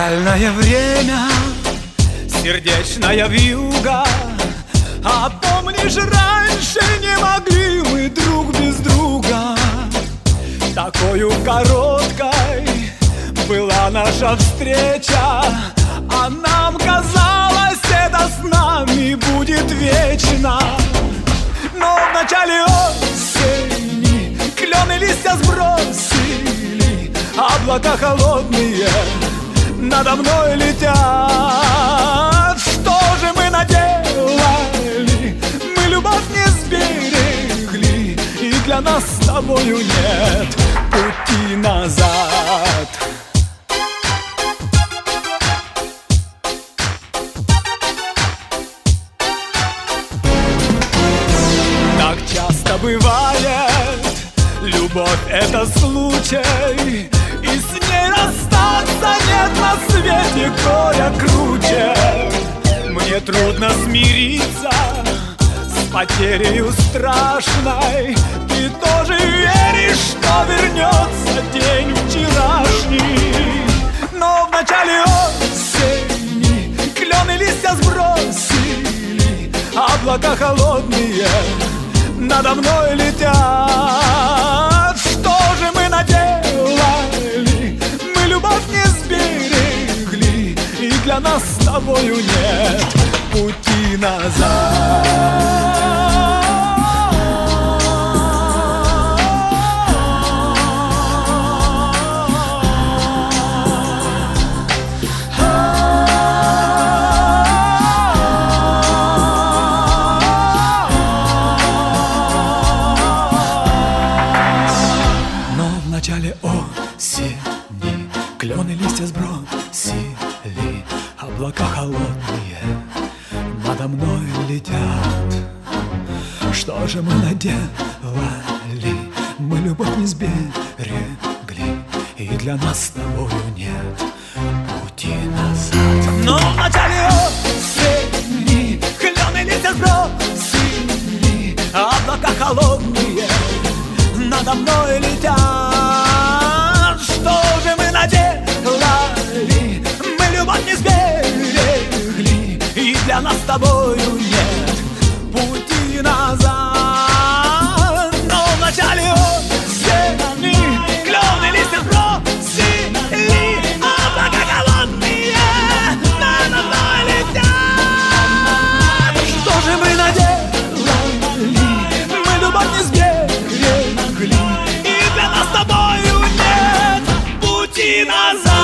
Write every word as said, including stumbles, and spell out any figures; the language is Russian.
Печальное время, сердечная вьюга. А помнишь, раньше не могли мы друг без друга. Такою короткой была наша встреча, а нам казалось, это с нами будет вечно. Но в начале осени клены листья сбросили, облака холодные надо мной летят. Что же мы наделали? Мы любовь не сберегли, и для нас с тобою нет пути назад. Так часто бывает, любовь — это случай, и с ней расстаться нет на свете горя круче. Мне трудно смириться с потерею страшной. Ты тоже веришь, что вернется день вчерашний. Но в начале осени клены листья сбросили, облака холодные надо мной летят. Что же мы наделали? Мы любовь не сберегли, и для нас с тобою нет пути назад. В начале осени клены листья сбросили, облака холодные надо мной летят. Что же мы наделали? Мы любовь не сберегли, и для нас с тобою нет пути назад. Но в начале осени клены листья сбросили, облака холодные надо мной летят. Что же мы наделали? Мы любовь не сберегли, и для нас с тобою нет пути назад. Но в начале осени клены листья сбросили, облака холодные надо мной летят. Что же мы наделали? Мы любовь не сберегли, и для нас с тобою нет пути назад.